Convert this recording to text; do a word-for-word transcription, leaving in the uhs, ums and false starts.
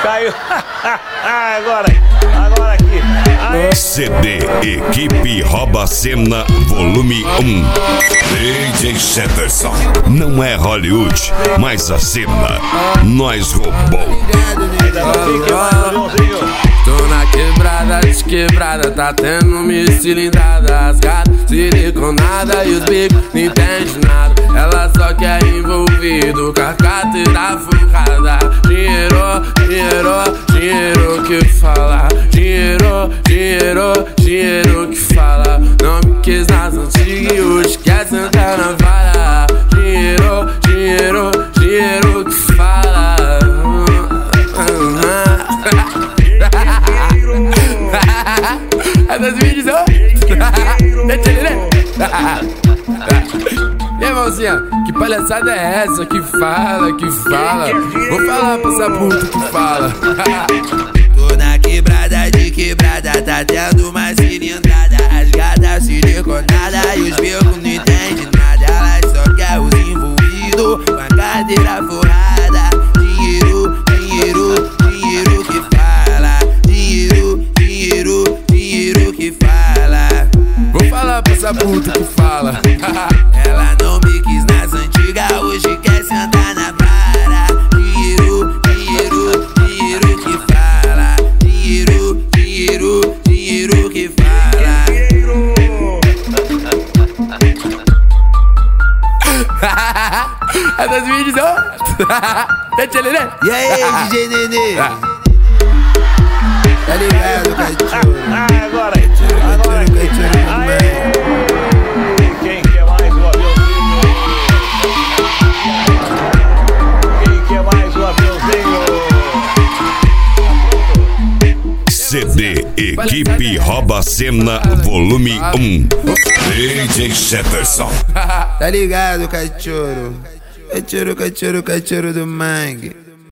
Caiu. Agora, agora aqui. Aê. C D Equipe Rouba Cena Volume um. D J Jefferson. Não é Hollywood, mas a cena nós roubou. Tô na quebrada, desquebrada, tá tendo mil cilindrada. As gatas siliconada e os bicos não entende nada. Ela só quer envolvido com a carteira furrada. Dinheiro, dinheiro, dinheiro que fala. Dinheiro, dinheiro, dinheiro que fala. Não me quis nas antigas e hoje quer sentar na vara. Dinheiro, dinheiro, dinheiro que fala. É dois mil e dezoito. E aí, mãozinha, que palhaçada é essa? Que fala, que fala. Vou falar pra essa puta que fala. Tô na quebrada, de quebrada, tá tendo uma cilindrada. As gatas siliconadas e os becos não entendem nada. Elas só querem os envolvidos com a carteira forrada. Dinheiro, dinheiro, dinheiro que fala. Dinheiro, dinheiro, dinheiro que fala. Vou falar pra essa puta que fala. Ela não me quis nas antigas, hoje quer sentar na vara. Dinheiro, dinheiro, dinheiro que fala. Dinheiro, dinheiro, dinheiro que fala. É dois mil e dezoito. E aí, D J Nenê? Tá ligado, cachorro? Agora, agora aqui. Aê. Quem quer mais o aviãozinho? Quem quer mais o aviãozinho? C D Equipe Rouba Cena Volume um. D J Jefferson. Tá ligado, cachorro? Cachorro, cachorro, cachorro do mangue.